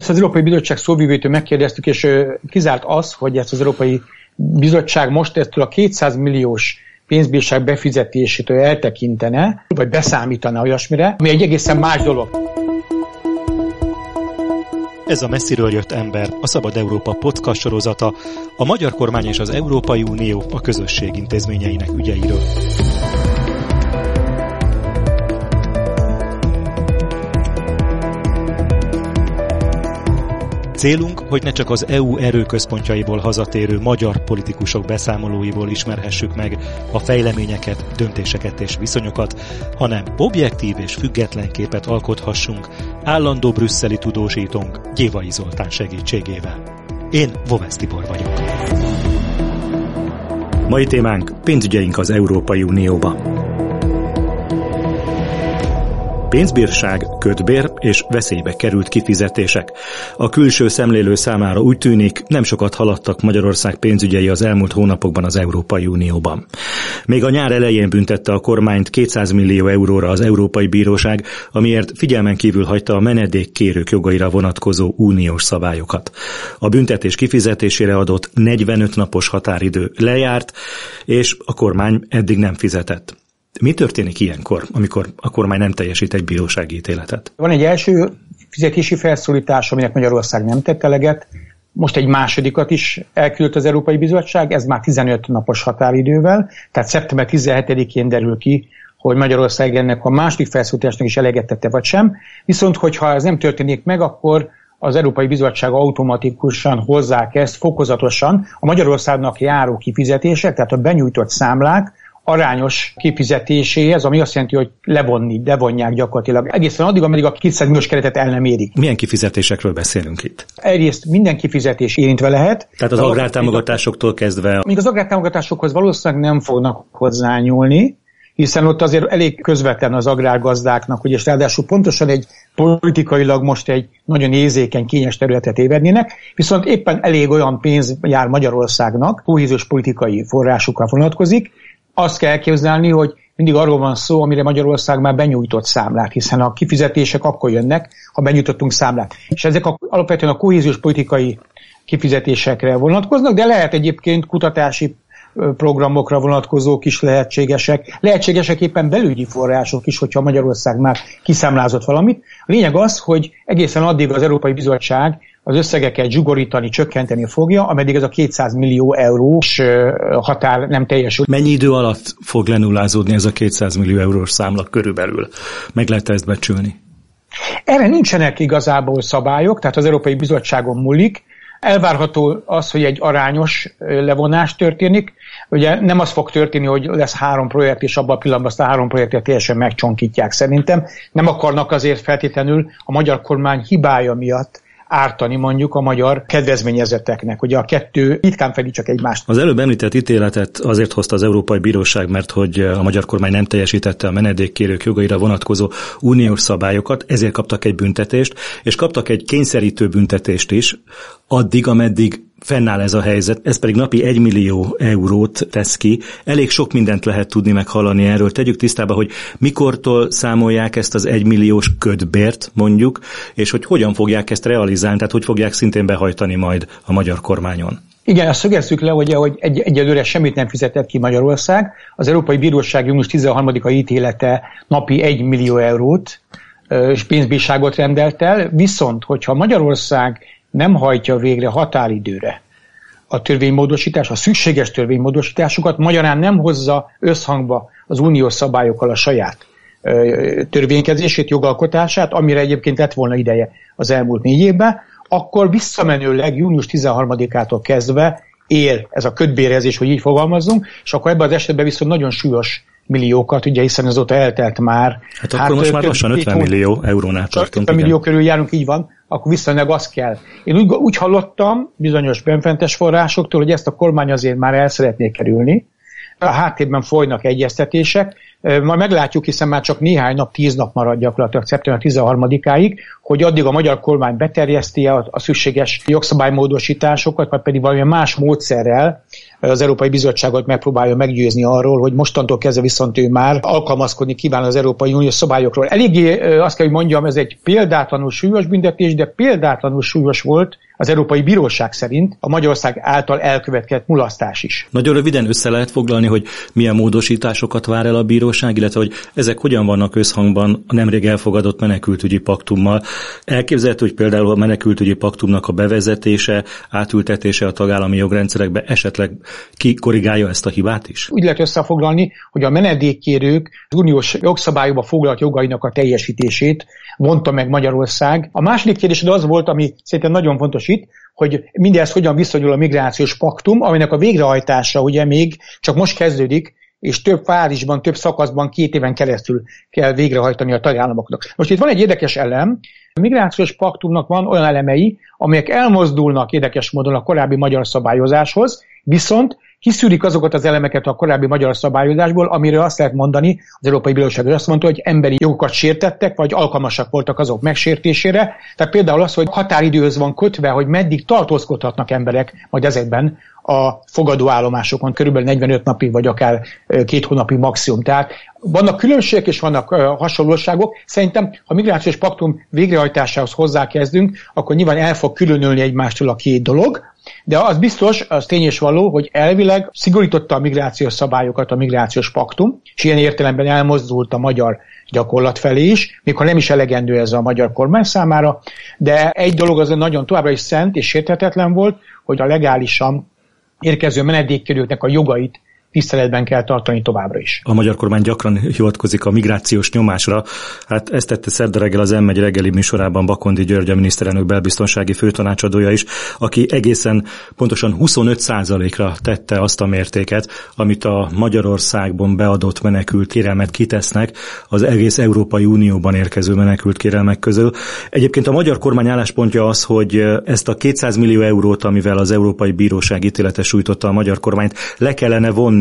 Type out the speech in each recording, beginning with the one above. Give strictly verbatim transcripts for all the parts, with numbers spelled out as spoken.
Az Európai Bizottság szóvivőjétől megkérdeztük, és kizárt az, hogy ezt az Európai Bizottság most ettől a kétszáz milliós pénzbírság befizetésétől eltekintene, vagy beszámítana olyasmire, ami egy egészen más dolog. Ez a Messziről jött ember, a Szabad Európa podcast sorozata, a magyar kormány és az Európai Unió a közösség intézményeinek ügyeiről. Célunk, hogy ne csak az é u erőközpontjaiból hazatérő magyar politikusok beszámolóiból ismerhessük meg a fejleményeket, döntéseket és viszonyokat, hanem objektív és független képet alkothassunk állandó brüsszeli tudósítónk Gyévai Zoltán segítségével. Én Vovesz Tibor vagyok. Mai témánk: pénzügyeink az Európai Unióba. Pénzbírság, kötbér és veszélybe került kifizetések. A külső szemlélő számára úgy tűnik, nem sokat haladtak Magyarország pénzügyei az elmúlt hónapokban az Európai Unióban. Még a nyár elején büntette a kormányt kétszáz millió euróra az Európai Bíróság, amiért figyelmen kívül hagyta a menedékkérők jogaira vonatkozó uniós szabályokat. A büntetés kifizetésére adott negyvenöt napos határidő lejárt, és a kormány eddig nem fizetett. Mi történik ilyenkor, amikor a kormány nem teljesít egy bírósági ítéletet? Van egy első fizetési felszólítás, aminek Magyarország nem tett eleget. Most egy másodikat is elküldött az Európai Bizottság, ez már tizenöt napos határidővel, tehát szeptember tizenhetedikén derül ki, hogy Magyarország ennek a második felszólításnak is eleget tette vagy sem. Viszont, hogyha ez nem történik meg, akkor az Európai Bizottság automatikusan hozzák ezt fokozatosan a Magyarországnak járó kifizetések, tehát a benyújtott számlák arányos kifizetéséhez, ami azt jelenti, hogy levonni, levonják gyakorlatilag egészen addig, ameddig a kétszáz milliós keretet el nem érik. Milyen kifizetésekről beszélünk itt? Egyrészt minden kifizetés érintve lehet. Tehát az agrártámogatásoktól kezdve... Még az agrártámogatásokhoz valószínűleg nem fognak hozzányúlni, hiszen ott azért elég közvetlen az agrárgazdáknak, és ráadásul pontosan egy politikailag most egy nagyon érzékeny, kényes területet évednének, viszont éppen elég olyan pénz jár Magyarországnak, kohéziós politikai forrásokra vonatkozik. Azt kell elképzelni, hogy mindig arról van szó, amire Magyarország már benyújtott számlát, hiszen a kifizetések akkor jönnek, ha benyújtottunk számlát. És ezek a, alapvetően a kohéziós politikai kifizetésekre vonatkoznak, de lehet egyébként kutatási programokra vonatkozók is lehetségesek. Lehetségesek éppen belügyi források is, hogyha Magyarország már kiszámlázott valamit. A lényeg az, hogy egészen addig az Európai Bizottság az összegeket zsugorítani, csökkenteni fogja, ameddig ez a kétszáz millió eurós határ nem teljesül. Mennyi idő alatt fog lenullázódni ez a kétszáz millió eurós számla körülbelül? Meg lehet ezt becsülni? Erre nincsenek igazából szabályok, tehát az Európai Bizottságon múlik. Elvárható az, hogy egy arányos levonás történik. Ugye nem az fog történni, hogy lesz három projekt, és abban a pillanatban azt a három projektet teljesen megcsonkítják szerintem. Nem akarnak azért feltétlenül a magyar kormány hibája miatt ártani mondjuk a magyar kedvezményezetteknek. Ugye a kettő ritkán fedi csak egymást. Az előbb említett ítéletet azért hozta az Európai Bíróság, mert hogy a magyar kormány nem teljesítette a menedékkérők jogaira vonatkozó uniós szabályokat, ezért kaptak egy büntetést, és kaptak egy kényszerítő büntetést is, addig, ameddig fennáll ez a helyzet, ez pedig napi egy millió eurót tesz ki. Elég sok mindent lehet tudni, meg hallani erről. Tegyük tisztába, hogy mikortól számolják ezt az egymilliós kötbért mondjuk, és hogy hogyan fogják ezt realizálni, tehát hogy fogják szintén behajtani majd a magyar kormányon. Igen, azt szögezzük le, ugye, hogy egy, egyelőre semmit nem fizetett ki Magyarország. Az Európai Bíróság június tizenharmadika ítélete napi egy millió eurót és pénzbírságot rendelt el, viszont hogyha Magyarország nem hajtja végre határidőre a törvénymódosítás, a szükséges törvénymódosításokat, magyarán nem hozza összhangba az uniós szabályokkal a saját törvénykezését, jogalkotását, amire egyébként lett volna ideje az elmúlt négy évben, akkor visszamenőleg június tizenharmadikától kezdve él ez a kötbérezés, hogy így fogalmazzunk, és akkor ebben az esetben viszont nagyon súlyos milliókat, ugye hiszen azóta eltelt már. Hát akkor hát, most már lassan ötven millió eurónál tartunk. ötven millió körül járunk, így van, akkor viszonylag az kell. Én úgy, úgy hallottam bizonyos benfentes forrásoktól, hogy ezt a kormány azért már el szeretné kerülni. A háttérben folynak egyeztetések, majd meglátjuk, hiszen már csak néhány nap, tíz nap marad gyakorlatilag szeptember tizenharmadikáig, hogy addig a magyar kormány beterjeszti a, a szükséges jogszabálymódosításokat, vagy pedig valamilyen más módszerrel az Európai Bizottságot megpróbálja meggyőzni arról, hogy mostantól kezdve viszont ő már alkalmazkodni kíván az Európai Uniós szabályokról. Eléggé azt kell, hogy mondjam, ez egy példátlanul súlyos büntetés, de példátlanul súlyos volt az Európai Bíróság szerint a Magyarország által elkövetkezett mulasztás is. Nagyon röviden össze lehet foglalni, hogy milyen módosításokat vár el a bíróság, illetve hogy ezek hogyan vannak összhangban a nemrég elfogadott menekültügyi paktummal. Elképzelhető, hogy például a menekültügyi paktumnak a bevezetése, átültetése a tagállami jogrendszerekbe esetleg kikorrigálja ezt a hibát is? Úgy lehet összefoglalni, hogy a menedékkérők az uniós jogszabályokba foglalt jogainak a teljesítését vonta meg Magyarország. A második kérdés az volt, ami szerintem nagyon fontos itt, hogy mindez hogyan viszonyul a migrációs paktum, aminek a végrehajtása ugye még csak most kezdődik, és több fázisban, több szakaszban két éven keresztül kell végrehajtani a tagállamoknak. Most itt van egy érdekes elem, a migrációs paktumnak van olyan elemei, amelyek elmozdulnak érdekes módon a korábbi magyar szabályozáshoz, viszont kiszűrik azokat az elemeket a korábbi magyar szabályozásból, amire azt lehet mondani, az Európai Bíróság azt mondta, hogy emberi jogokat sértettek, vagy alkalmasak voltak azok megsértésére. Tehát például az, hogy határidőhöz van kötve, hogy meddig tartózkodhatnak emberek, majd ezekben a fogadóállomásokon körülbelül negyvenöt napig, vagy akár két hónapig maximum. Tehát vannak különbségek és vannak hasonlóságok. Szerintem, ha a migrációs paktum végrehajtásához hozzákezdünk, akkor nyilván el fog különülni egymástól a két dolog, de az biztos, az tény és való, hogy elvileg szigorította a migrációs szabályokat a migrációs paktum, és ilyen értelemben elmozdult a magyar gyakorlat felé is, még ha nem is elegendő ez a magyar kormány számára, de egy dolog az nagyon továbbra is szent és sérthetetlen volt, hogy a legálisan érkező menedékkérőknek a jogait tiszteletben kell tartani továbbra is. A magyar kormány gyakran hivatkozik a migrációs nyomásra. Hát ezt tette szerda reggel az em egy reggeli műsorában Bakondi György, a miniszterelnök belbiztonsági főtanácsadója is, aki egészen pontosan huszonöt százalékra tette azt a mértéket, amit a Magyarországban beadott menekült kérelmet kitesznek az egész Európai Unióban érkező menekült kérelmek közül. Egyébként a magyar kormány álláspontja az, hogy ezt a kétszáz millió eurót, amivel az Európai Bíróság ítélete sújtotta a magyar kormányt, le kellene vonni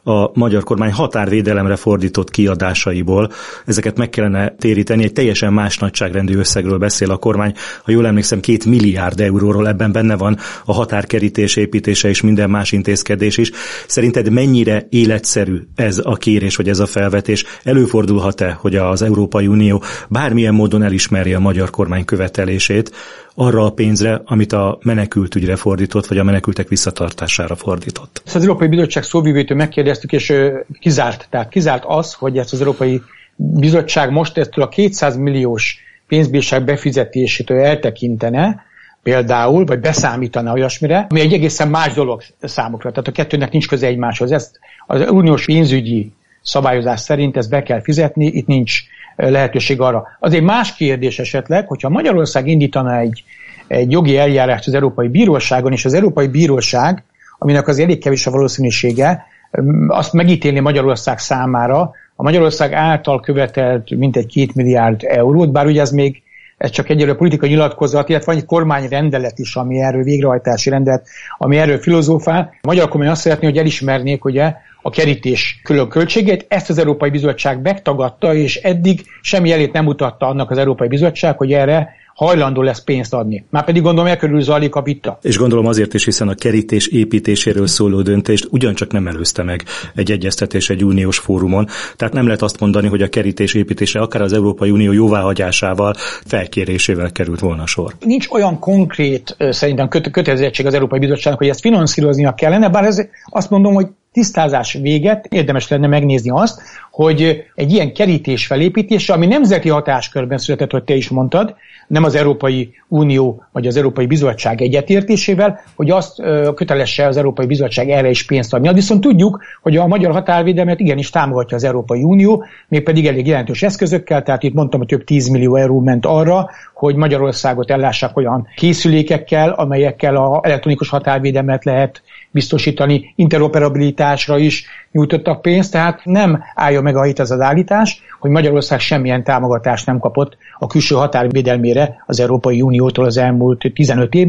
a magyar kormány határvédelemre fordított kiadásaiból. Ezeket meg kellene téríteni, egy teljesen más nagyságrendű összegről beszél a kormány. Ha jól emlékszem, két milliárd euróról, ebben benne van a határkerítés építése és minden más intézkedés is. Szerinted mennyire életszerű ez a kérés, vagy ez a felvetés? Előfordulhat-e, hogy az Európai Unió bármilyen módon elismerje a magyar kormány követelését arra a pénzre, amit a menekültügyre fordított, vagy a menekültek visszatartására fordított? Ezt az Európai Bizottság szóvivőtől megkérdeztük, és kizárt. Tehát kizárt az, hogy ezt az Európai Bizottság most ettől a kétszáz milliós pénzbírság befizetésétől eltekintene, például, vagy beszámítana olyasmire, ami egy egészen más dolog számukra. Tehát a kettőnek nincs köze egymáshoz. Ezt az uniós pénzügyi szabályozás szerint ezt be kell fizetni, itt nincs lehetőség arra. Azért más kérdés esetleg, hogyha Magyarország indítana egy, egy jogi eljárást az Európai Bíróságon, és az Európai Bíróság, aminek az elég kevés a valószínűsége, azt megítélni Magyarország számára, a Magyarország által követelt mintegy két milliárd eurót, bár ugye ez még ez csak egyelőre politikai nyilatkozat, illetve van egy kormányrendelet is, ami erről végrehajtási rendelet, ami erről filozófál. A magyar kormány azt szeretné, hogy elismernék ugye a kerítés külön költségét. Ezt az Európai Bizottság megtagadta, és eddig semmi jelét nem mutatta annak az Európai Bizottság, hogy erre hajlandó lesz pénzt adni. Már pedig gondolom, elkörül zajlik a vita. És gondolom azért is, hiszen a kerítés építéséről szóló döntést ugyancsak nem előzte meg egy egyeztetés egy uniós fórumon. Tehát nem lehet azt mondani, hogy a kerítés építése akár az Európai Unió jóváhagyásával, felkérésével került volna sor. Nincs olyan konkrét szerintem kötelezettség az Európai Bizottságnak, hogy ezt finanszíroznia kellene, bár ez azt mondom, hogy tisztázás véget érdemes lenne megnézni azt, hogy egy ilyen kerítés felépítése, ami nemzeti hatáskörben született, hogy te is mondtad, nem az Európai Unió vagy az Európai Bizottság egyetértésével, hogy azt kötelesse az Európai Bizottság erre is pénzt adni. Viszont tudjuk, hogy a magyar határvédelmet igenis támogatja az Európai Unió, mégpedig elég jelentős eszközökkel, tehát itt mondtam, hogy több tíz millió euró ment arra, hogy Magyarországot ellássák olyan készülékekkel, amelyekkel az elektronikus határvédelmet lehet biztosítani, interoperabilitásra is nyújtottak pénzt, tehát nem állja meg a hit ez az állítás, hogy Magyarország semmilyen támogatást nem kapott a külső határvédelmére az Európai Uniótól az elmúlt tizenöt évben.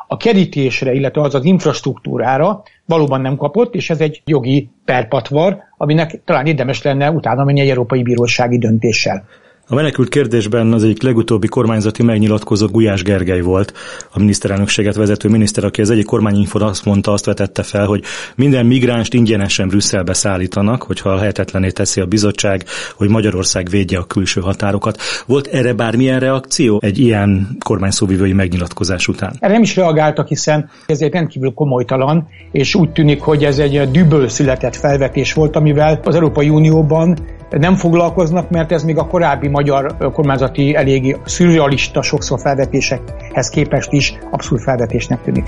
a kerítésre, illetve az az infrastruktúrára valóban nem kapott, és ez egy jogi perpatvar, aminek talán érdemes lenne utána menni egy európai bírósági döntéssel. A menekült kérdésben az egyik legutóbbi kormányzati megnyilatkozó Gulyás Gergely volt, a miniszterelnökséget vezető miniszter, aki az egyik kormányinfon azt mondta, azt vetette fel, hogy minden migránst ingyenesen Brüsszelbe szállítanak, hogyha lehetetlené teszi a bizottság, hogy Magyarország védje a külső határokat. Volt erre bármilyen reakció egy ilyen kormányszóvivői megnyilatkozás után? Erre nem is reagáltak, hiszen ez egy rendkívül komolytalan, és úgy tűnik, hogy ez egy dühből született felvetés volt, amivel az Európai Unióban nem foglalkoznak, mert ez még a korábbi magyar kormányzati eléggé szürrealista sokszor felvetésekhez képest is abszurd felvetésnek tűnik.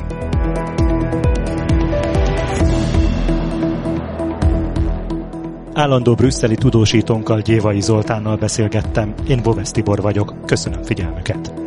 Állandó brüsszeli tudósítónkkal, Gyévai Zoltánnal beszélgettem. Én Bovesz Tibor vagyok. Köszönöm figyelmüket.